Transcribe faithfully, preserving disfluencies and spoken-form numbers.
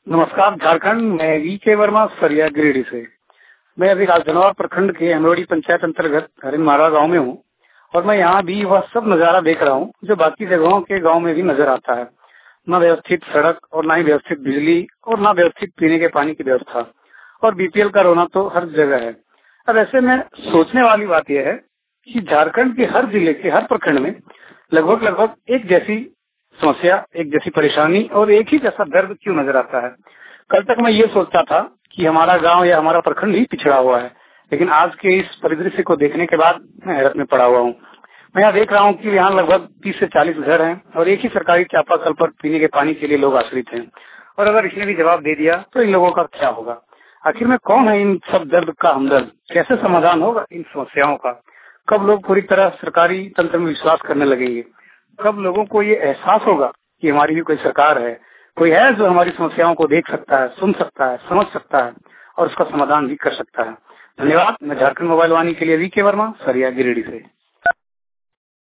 नमस्कार झारखंड, मैं वी के वर्मा सरिया गिरिडीह से। मैं अभी राजधनवार प्रखंड के अमरोड़ी पंचायत अंतर्गत हरिन मारा गाँव में हूँ और मैं यहाँ भी वह सब नजारा देख रहा हूँ जो बाकी जगहों के गांव में भी नजर आता है। न व्यवस्थित सड़क और न ही व्यवस्थित बिजली और न व्यवस्थित पीने के पानी की व्यवस्था और बीपीएल का रोना तो हर जगह है। अब ऐसे में सोचने वाली बात यह है कि झारखंड के हर जिले के हर प्रखंड में लगभग लगभग एक जैसी समस्या, एक जैसी परेशानी और एक ही जैसा दर्द क्यों नजर आता है। कल तक मैं ये सोचता था कि हमारा गांव या हमारा प्रखंड ही पिछड़ा हुआ है, लेकिन आज के इस परिदृश्य को देखने के बाद मैं हैरत में पड़ा हुआ हूँ। मैं यहाँ देख रहा हूँ कि यहाँ लगभग तीस से चालीस घर हैं और एक ही सरकारी चापाकल पर पीने के पानी के लिए लोग आश्रित हैं। और अगर इसने भी जवाब दे दिया तो इन लोगों का क्या होगा? आखिर में कौन है इन सब दर्द का हमदर्द? कैसे समाधान होगा इन समस्याओं का? कब लोग पूरी तरह सरकारी तंत्र में विश्वास करने लगेंगे? कब लोगों को ये एहसास होगा कि हमारी भी कोई सरकार है, कोई है जो हमारी समस्याओं को देख सकता है, सुन सकता है, समझ सकता है और उसका समाधान भी कर सकता है। धन्यवाद। मैं झारखंड मोबाइल वाणी के लिए वी के वर्मा, सरिया गिरिडीह से।